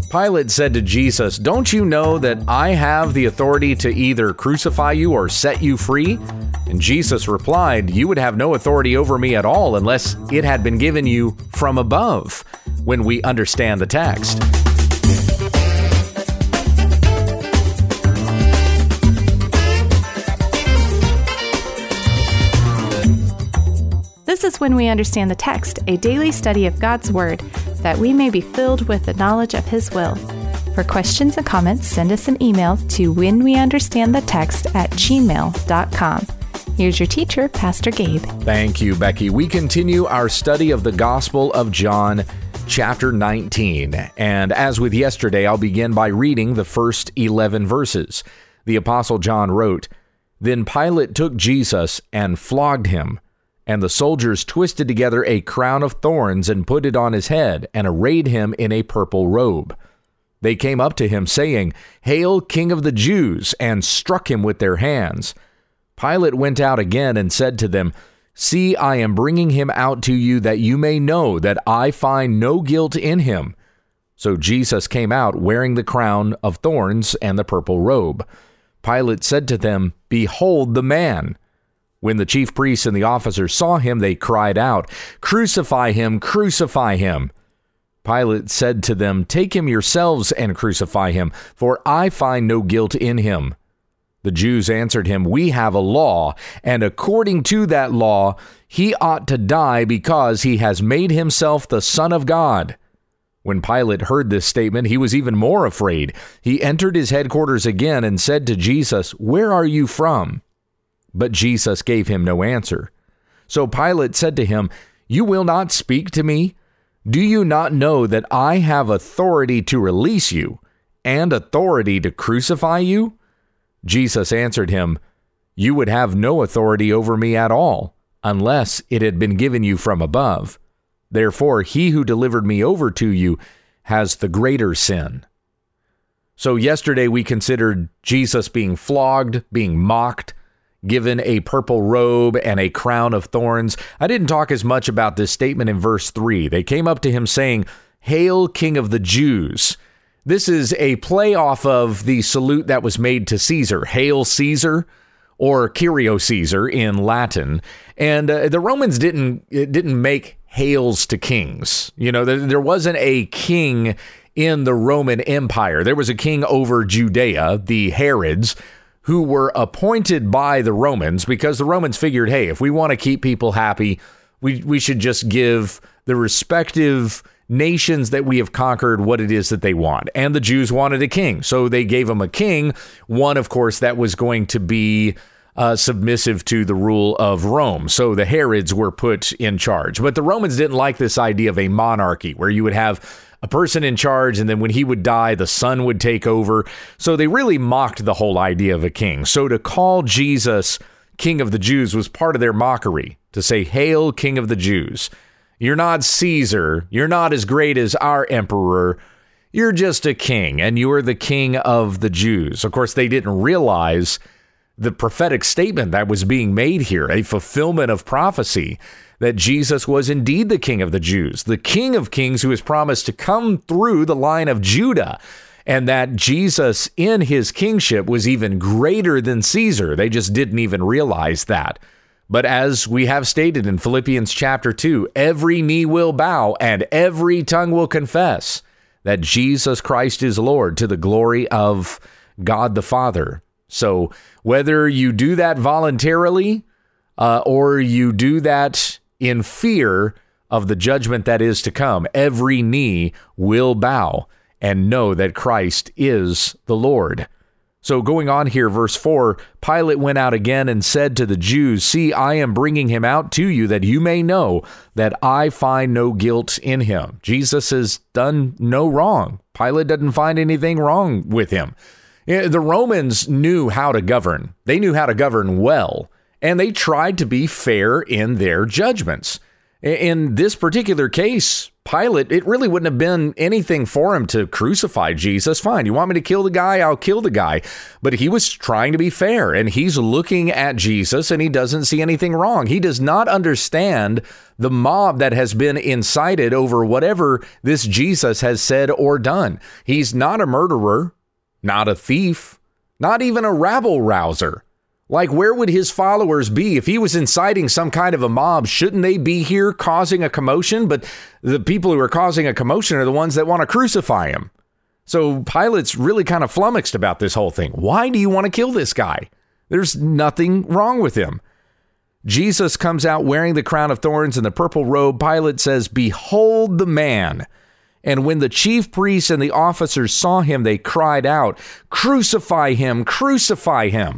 Pilate said to Jesus, "Don't you know that I have the authority to either crucify you or set you free?" And Jesus replied, "You would have no authority over me at all unless it had been given you from above," when we understand the text. This is When We Understand the Text, a daily study of God's Word, that we may be filled with the knowledge of His will. For questions and comments, send us an email to whenweunderstandthetext@gmail.com. Here's your teacher, Pastor Gabe. Thank you, Becky. We continue our study of the Gospel of John, chapter 19. And as with yesterday, I'll begin by reading the first 11 verses. The Apostle John wrote, "Then Pilate took Jesus and flogged him. And the soldiers twisted together a crown of thorns and put it on his head and arrayed him in a purple robe. They came up to him saying, 'Hail, King of the Jews,' and struck him with their hands. Pilate went out again and said to them, 'See, I am bringing him out to you that you may know that I find no guilt in him.' So Jesus came out wearing the crown of thorns and the purple robe. Pilate said to them, 'Behold the man.' When the chief priests and the officers saw him, they cried out, 'Crucify him! Crucify him!' Pilate said to them, 'Take him yourselves and crucify him, for I find no guilt in him.' The Jews answered him, 'We have a law, and according to that law, he ought to die because he has made himself the Son of God.' When Pilate heard this statement, he was even more afraid. He entered his headquarters again and said to Jesus, 'Where are you from?' But Jesus gave him no answer. So Pilate said to him, 'You will not speak to me? Do you not know that I have authority to release you and authority to crucify you?' Jesus answered him, 'You would have no authority over me at all, unless it had been given you from above. Therefore, he who delivered me over to you has the greater sin.'" So yesterday we considered Jesus being flogged, being mocked, given a purple robe and a crown of thorns. I didn't talk as much about this statement in verse 3. They came up to him saying, "Hail, King of the Jews." This is a play off of the salute that was made to Caesar, "Hail Caesar," or "Kyrie Caesar" in Latin. And the Romans didn't make hails to kings. You know, there wasn't a king in the Roman Empire. There was a king over Judea, the Herods, who were appointed by the Romans because the Romans figured, hey, if we want to keep people happy, we should just give the respective nations that we have conquered what it is that they want. And the Jews wanted a king, so they gave them a king, one, of course, that was going to be submissive to the rule of Rome. So the Herods were put in charge. But the Romans didn't like this idea of a monarchy where you would have a person in charge, and then when he would die, the son would take over. So they really mocked the whole idea of a king. So to call Jesus King of the Jews was part of their mockery, to say, "Hail, King of the Jews. You're not Caesar. You're not as great as our emperor. You're just a king, and you're the King of the Jews." Of course, they didn't realize the prophetic statement that was being made here, a fulfillment of prophecy, that Jesus was indeed the King of the Jews, the King of Kings who was promised to come through the line of Judah, and that Jesus in his kingship was even greater than Caesar. They just didn't even realize that. But as we have stated in Philippians chapter 2, every knee will bow and every tongue will confess that Jesus Christ is Lord, to the glory of God the Father. So whether you do that voluntarily or you do that in fear of the judgment that is to come, every knee will bow and know that Christ is the Lord. So going on here, verse 4, Pilate went out again and said to the Jews, "See, I am bringing him out to you that you may know that I find no guilt in him." Jesus has done no wrong. Pilate doesn't find anything wrong with him. The Romans knew how to govern. They knew how to govern well, and they tried to be fair in their judgments. In this particular case, Pilate, it really wouldn't have been anything for him to crucify Jesus. Fine, you want me to kill the guy? I'll kill the guy. But he was trying to be fair, and he's looking at Jesus, and he doesn't see anything wrong. He does not understand the mob that has been incited over whatever this Jesus has said or done. He's not a murderer, not a thief, not even a rabble-rouser. Like, where would his followers be if he was inciting some kind of a mob? Shouldn't they be here causing a commotion? But the people who are causing a commotion are the ones that want to crucify him. So Pilate's really kind of flummoxed about this whole thing. Why do you want to kill this guy? There's nothing wrong with him. Jesus comes out wearing the crown of thorns and the purple robe. Pilate says, "Behold the man." And when the chief priests and the officers saw him, they cried out, "Crucify him! Crucify him!"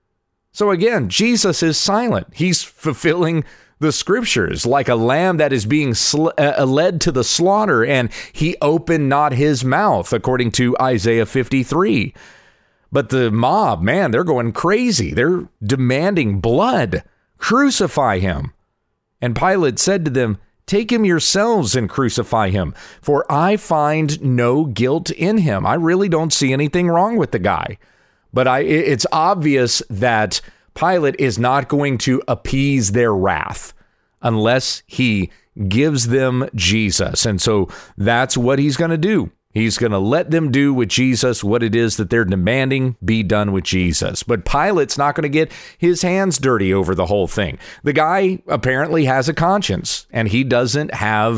So again, Jesus is silent. He's fulfilling the scriptures like a lamb that is being led to the slaughter, and he opened not his mouth, according to Isaiah 53. But the mob, man, they're going crazy. They're demanding blood. Crucify him. And Pilate said to them, "Take him yourselves and crucify him, for I find no guilt in him." I really don't see anything wrong with the guy. But it's obvious that Pilate is not going to appease their wrath unless he gives them Jesus. And so that's what he's going to do. He's going to let them do with Jesus what it is that they're demanding be done with Jesus. But Pilate's not going to get his hands dirty over the whole thing. The guy apparently has a conscience, and he doesn't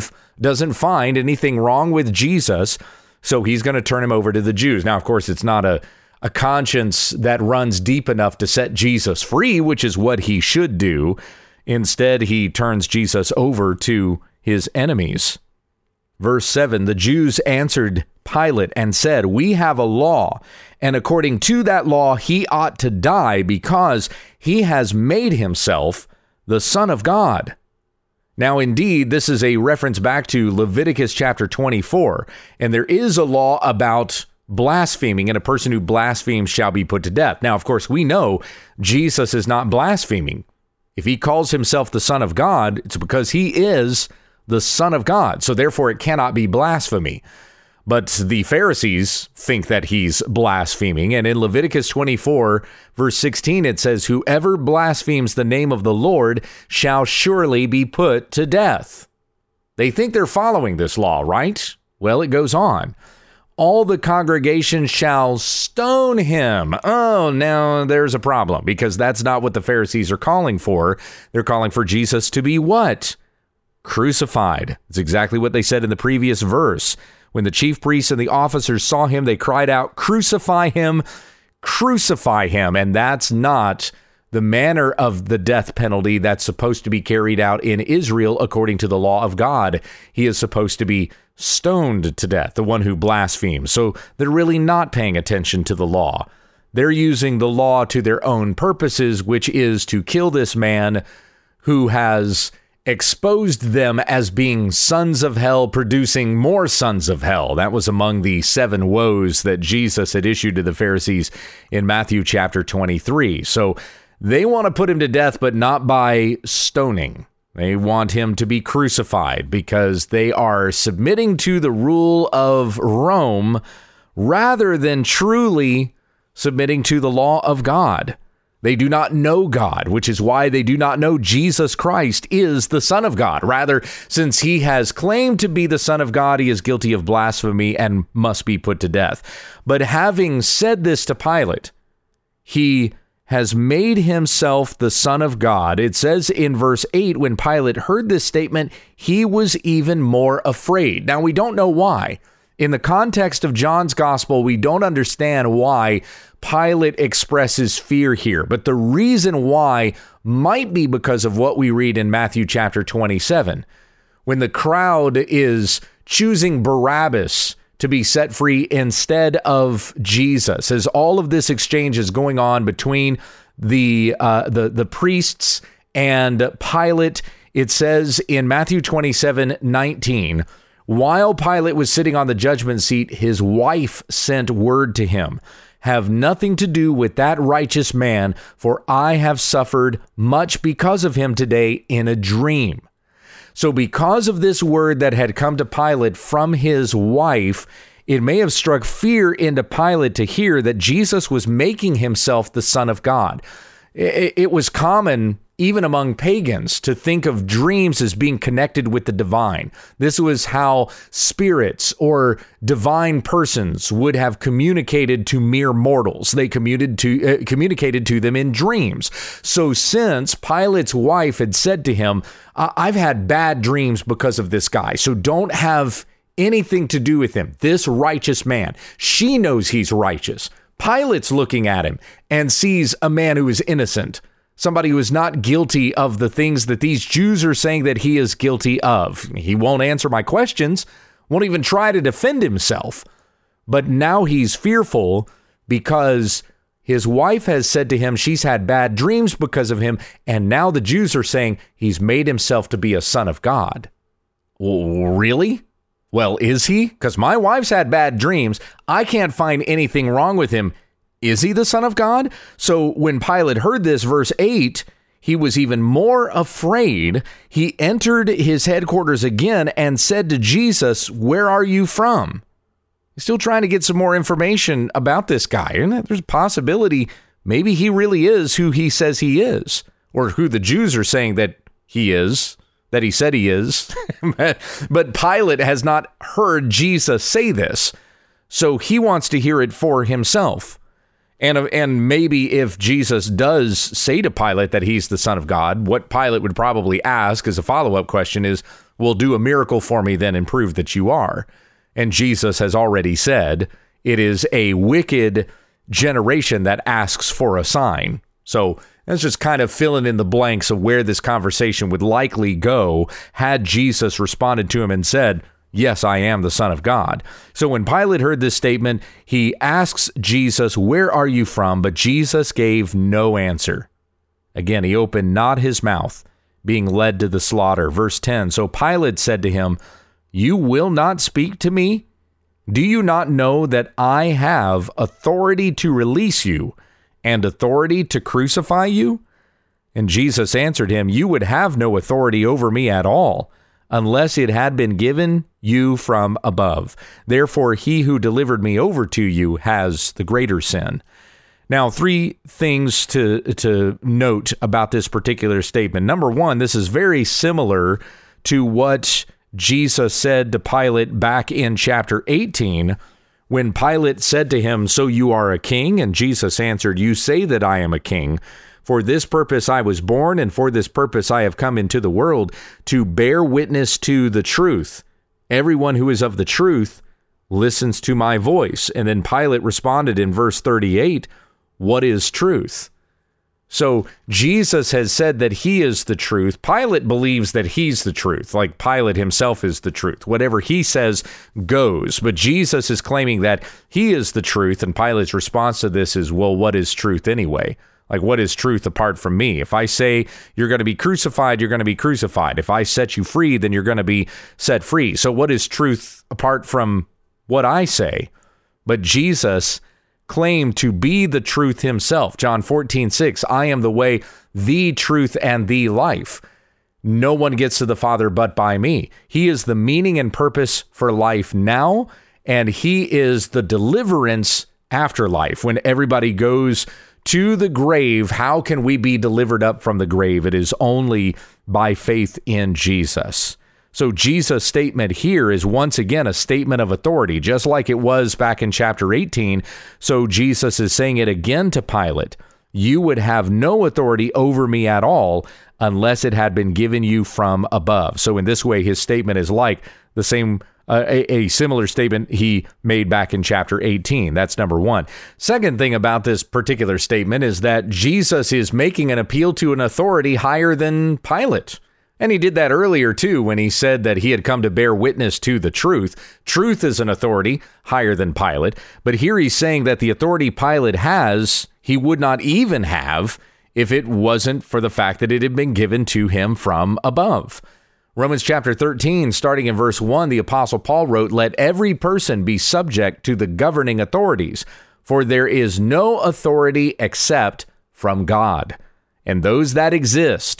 find anything wrong with Jesus. So he's going to turn him over to the Jews. Now, of course, it's not a conscience that runs deep enough to set Jesus free, which is what he should do. Instead, he turns Jesus over to his enemies. Verse 7, the Jews answered Pilate and said, "We have a law, and according to that law, he ought to die because he has made himself the Son of God." Now, indeed, this is a reference back to Leviticus chapter 24, and there is a law about blaspheming, and a person who blasphemes shall be put to death. Now, of course, we know Jesus is not blaspheming. If he calls himself the Son of God, it's because he is the Son of God. So therefore, it cannot be blasphemy. But the Pharisees think that he's blaspheming. And in Leviticus 24, verse 16, it says, "Whoever blasphemes the name of the Lord shall surely be put to death." They think they're following this law, right? Well, it goes on. "All the congregation shall stone him." Oh, now there's a problem, because that's not what the Pharisees are calling for. They're calling for Jesus to be what? Crucified. It's exactly what they said in the previous verse. When the chief priests and the officers saw him, they cried out, "Crucify him, crucify him." And that's not the manner of the death penalty that's supposed to be carried out in Israel according to the law of God. He is supposed to be stoned to death, the one who blasphemes. So they're really not paying attention to the law. They're using the law to their own purposes, which is to kill this man who has exposed them as being sons of hell, producing more sons of hell. That was among the 7 woes that Jesus had issued to the Pharisees in Matthew chapter 23. So they want to put him to death, but not by stoning. They want him to be crucified because they are submitting to the rule of Rome rather than truly submitting to the law of God. They do not know God, which is why they do not know Jesus Christ is the Son of God. Rather, since he has claimed to be the Son of God, he is guilty of blasphemy and must be put to death. But having said this to Pilate, he has made himself the Son of God. It says in verse 8, when Pilate heard this statement, he was even more afraid. Now, we don't know why. In the context of John's gospel, we don't understand why Pilate expresses fear here. But the reason why might be because of what we read in Matthew chapter 27, when the crowd is choosing Barabbas to be set free instead of Jesus. As all of this exchange is going on between the priests and Pilate, it says in Matthew 27:19, while Pilate was sitting on the judgment seat, his wife sent word to him, "Have nothing to do with that righteous man, for I have suffered much because of him today in a dream." So because of this word that had come to Pilate from his wife, it may have struck fear into Pilate to hear that Jesus was making himself the Son of God. It was common, even among pagans, to think of dreams as being connected with the divine. This was how spirits or divine persons would have communicated to mere mortals. They communicated to them in dreams. So since Pilate's wife had said to him, I've had bad dreams because of this guy, so don't have anything to do with him, this righteous man. She knows he's righteous. Pilate's looking at him and sees a man who is innocent, somebody who is not guilty of the things that these Jews are saying that he is guilty of. He won't answer my questions, won't even try to defend himself. But now he's fearful because his wife has said to him she's had bad dreams because of him, and now the Jews are saying he's made himself to be a son of God. Really? Well, is he? Because my wife's had bad dreams. I can't find anything wrong with him. Is he the Son of God? So when Pilate heard this, verse 8, he was even more afraid. He entered his headquarters again and said to Jesus, "Where are you from?" He's still trying to get some more information about this guy. And there's a possibility maybe he really is who he says he is, or who the Jews are saying that he is. That he said he is. But Pilate has not heard Jesus say this, so he wants to hear it for himself. And maybe if Jesus does say to Pilate that he's the Son of God, what Pilate would probably ask as a follow-up question is, well, do a miracle for me then and prove that you are. And Jesus has already said, it is a wicked generation that asks for a sign. So that's just kind of filling in the blanks of where this conversation would likely go had Jesus responded to him and said, yes, I am the Son of God. So when Pilate heard this statement, he asks Jesus, where are you from? But Jesus gave no answer. Again, he opened not his mouth, being led to the slaughter. Verse 10, so Pilate said to him, you will not speak to me? Do you not know that I have authority to release you and authority to crucify you? And Jesus answered him, you would have no authority over me at all, unless it had been given you from above. Therefore, he who delivered me over to you has the greater sin. Now, three things to note about this particular statement. Number one, this is very similar to what Jesus said to Pilate back in chapter 18, when Pilate said to him, so you are a king? And Jesus answered, you say that I am a king. For this purpose I was born, and for this purpose I have come into the world, to bear witness to the truth. Everyone who is of the truth listens to my voice. And then Pilate responded in verse 38, what is truth? So Jesus has said that he is the truth. Pilate believes that he's the truth, like Pilate himself is the truth. Whatever he says goes. But Jesus is claiming that he is the truth, and Pilate's response to this is, well, what is truth anyway? Like, what is truth apart from me? If I say you're going to be crucified, you're going to be crucified. If I set you free, then you're going to be set free. So what is truth apart from what I say? But Jesus claimed to be the truth himself. John 14:6, I am the way, the truth, and the life. No one gets to the Father but by me. He is the meaning and purpose for life now, and he is the deliverance after life. When everybody goes to the grave, how can we be delivered up from the grave? It is only by faith in Jesus. So Jesus' statement here is once again a statement of authority, just like it was back in chapter 18. So Jesus is saying it again to Pilate. You would have no authority over me at all unless it had been given you from above. So in this way, his statement is like the same a similar statement he made back in chapter 18. That's number one. Second thing about this particular statement is that Jesus is making an appeal to an authority higher than Pilate. And he did that earlier, too, when he said that he had come to bear witness to the truth. Truth is an authority higher than Pilate. But here he's saying that the authority Pilate has, he would not even have if it wasn't for the fact that it had been given to him from above. Romans chapter 13, starting in verse 1, the Apostle Paul wrote, let every person be subject to the governing authorities, for there is no authority except from God. And those that exist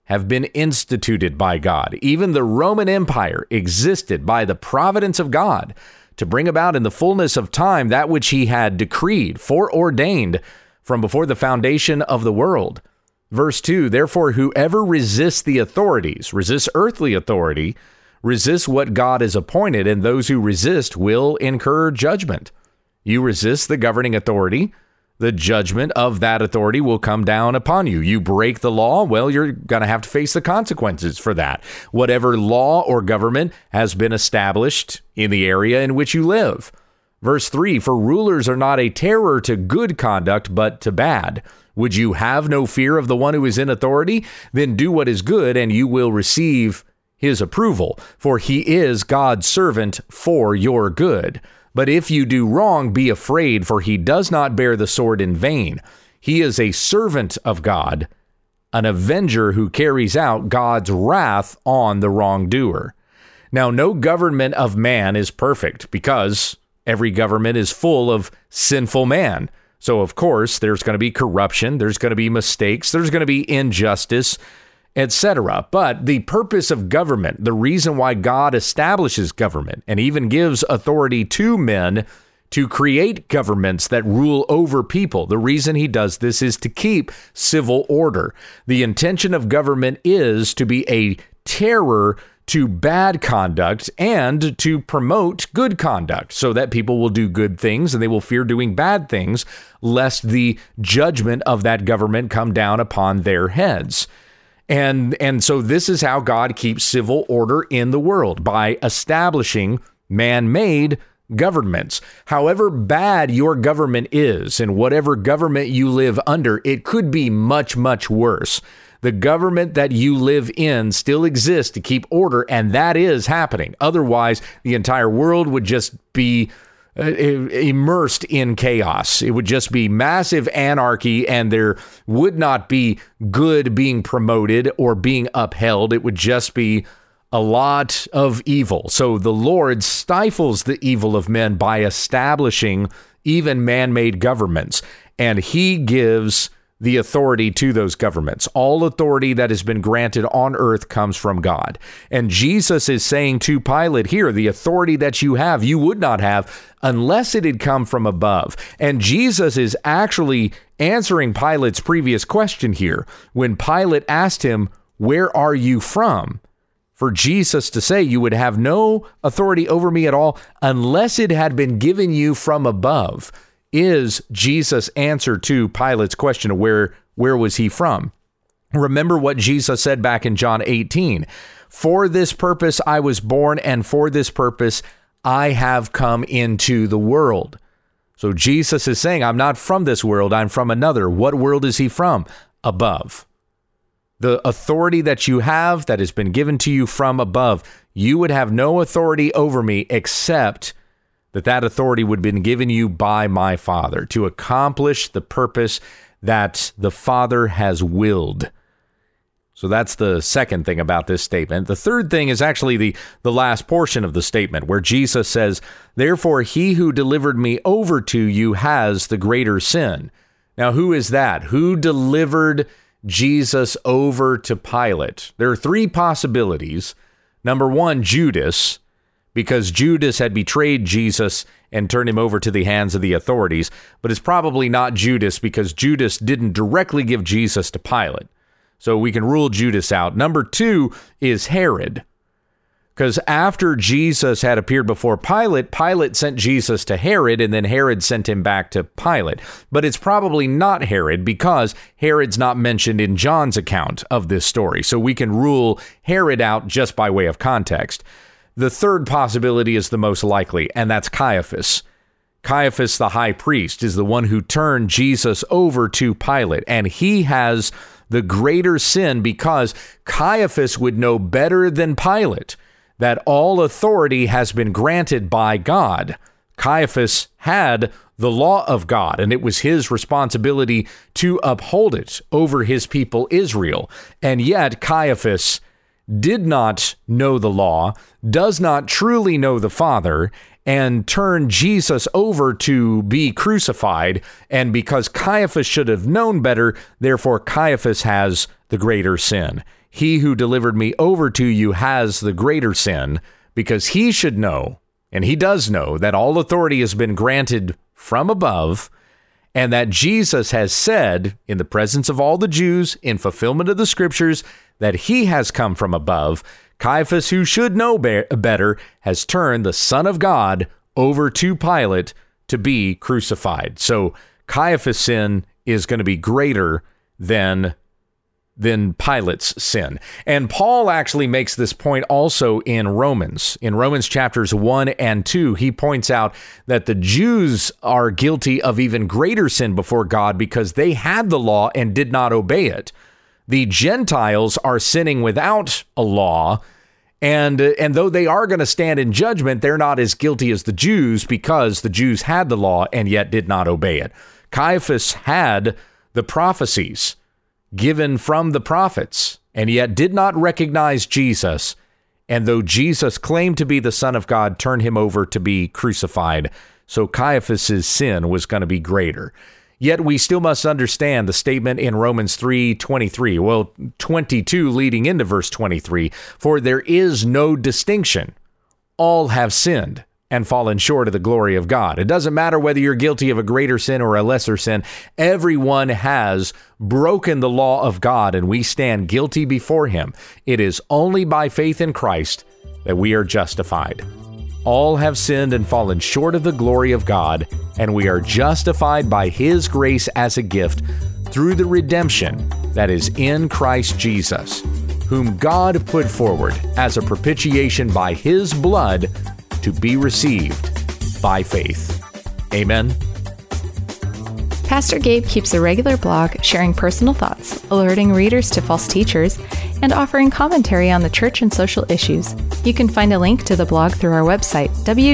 have been instituted by God. Even the Roman Empire existed by the providence of God to bring about in the fullness of time that which he had decreed, foreordained from before the foundation of the world. Verse 2, therefore, whoever resists the authorities, resists earthly authority, resists what God has appointed, and those who resist will incur judgment. You resist the governing authority, the judgment of that authority will come down upon you. You break the law, well, you're going to have to face the consequences for that. Whatever law or government has been established in the area in which you live. Verse 3, for rulers are not a terror to good conduct, but to bad. Would you have no fear of the one who is in authority? Then do what is good, and you will receive his approval, for he is God's servant for your good. But if you do wrong, be afraid, for he does not bear the sword in vain. He is a servant of God, an avenger who carries out God's wrath on the wrongdoer. Now, no government of man is perfect, because every government is full of sinful man. So, of course, there's going to be corruption, there's going to be mistakes, there's going to be injustice, etc. But the purpose of government, the reason why God establishes government and even gives authority to men to create governments that rule over people, the reason he does this is to keep civil order. The intention of government is to be a terror to bad conduct and to promote good conduct so that people will do good things and they will fear doing bad things, lest the judgment of that government come down upon their heads. And so this is how God keeps civil order in the world, by establishing man-made governments. However bad your government is, and whatever government you live under, it could be much, much worse. The government that you live in still exists to keep order, and that is happening. Otherwise, the entire world would just be immersed in chaos. It would just be massive anarchy, and there would not be good being promoted or being upheld. It would just be a lot of evil. So the Lord stifles the evil of men by establishing even man-made governments, and he gives the authority to those governments. All authority that has been granted on earth comes from God. And Jesus is saying to Pilate here, the authority that you have, you would not have unless it had come from above. And Jesus is actually answering Pilate's previous question here when Pilate asked him, where are you from? For Jesus to say you would have no authority over me at all unless it had been given you from above is Jesus' answer to Pilate's question of where was he from. Remember what Jesus said back in John 18. For this purpose I was born, and for this purpose I have come into the world. So Jesus is saying, I'm not from this world, I'm from another. What world is he from? Above. The authority that you have that has been given to you from above, you would have no authority over me except that authority would have been given you by my Father to accomplish the purpose that the Father has willed. So that's the second thing about this statement. The third thing is actually the last portion of the statement where Jesus says, therefore he who delivered me over to you has the greater sin. Now, who is that? Who delivered Jesus over to Pilate? There are three possibilities. Number one, Judas, because Judas had betrayed Jesus and turned him over to the hands of the authorities. But it's probably not Judas because Judas didn't directly give Jesus to Pilate. So we can rule Judas out. Number two is Herod. Because after Jesus had appeared before Pilate, Pilate sent Jesus to Herod, and then Herod sent him back to Pilate. But it's probably not Herod because Herod's not mentioned in John's account of this story. So we can rule Herod out just by way of context. The third possibility is the most likely, and that's Caiaphas. Caiaphas, the high priest, is the one who turned Jesus over to Pilate, and he has the greater sin because Caiaphas would know better than Pilate that all authority has been granted by God. Caiaphas had the law of God, and it was his responsibility to uphold it over his people Israel. And yet Caiaphas did not know the law, does not truly know the Father, and turned Jesus over to be crucified. And because Caiaphas should have known better, therefore Caiaphas has the greater sin. he who delivered me over to you has the greater sin, because he should know, and he does know, that all authority has been granted from above, and that Jesus has said in the presence of all the Jews, in fulfillment of the scriptures, that he has come from above. Caiaphas, who should know better, has turned the Son of God over to Pilate to be crucified. So Caiaphas' sin is going to be greater than Pilate's sin. And Paul actually makes this point also in Romans. In Romans chapters 1 and 2, he points out that the Jews are guilty of even greater sin before God because they had the law and did not obey it. The Gentiles are sinning without a law, and though they are going to stand in judgment, they're not as guilty as the Jews because the Jews had the law and yet did not obey it. Caiaphas had the prophecies given from the prophets, and yet did not recognize Jesus, and though Jesus claimed to be the Son of God, turned him over to be crucified. So Caiaphas' sin was going to be greater. Yet we still must understand the statement in Romans 3:23, 22 leading into verse 23, for there is no distinction. All have sinned and fallen short of the glory of God. It doesn't matter whether you're guilty of a greater sin or a lesser sin. Everyone has broken the law of God, and we stand guilty before him. It is only by faith in Christ that we are justified. All have sinned and fallen short of the glory of God, and we are justified by his grace as a gift through the redemption that is in Christ Jesus, whom God put forward as a propitiation by his blood to be received by faith. Amen. Pastor Gabe keeps a regular blog sharing personal thoughts, alerting readers to false teachers, and offering commentary on the church and social issues. You can find a link to the blog through our website,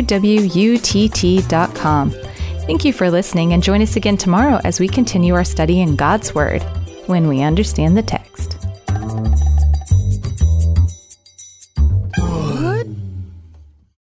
www.utt.com. Thank you for listening, and join us again tomorrow as we continue our study in God's Word, when we understand the text.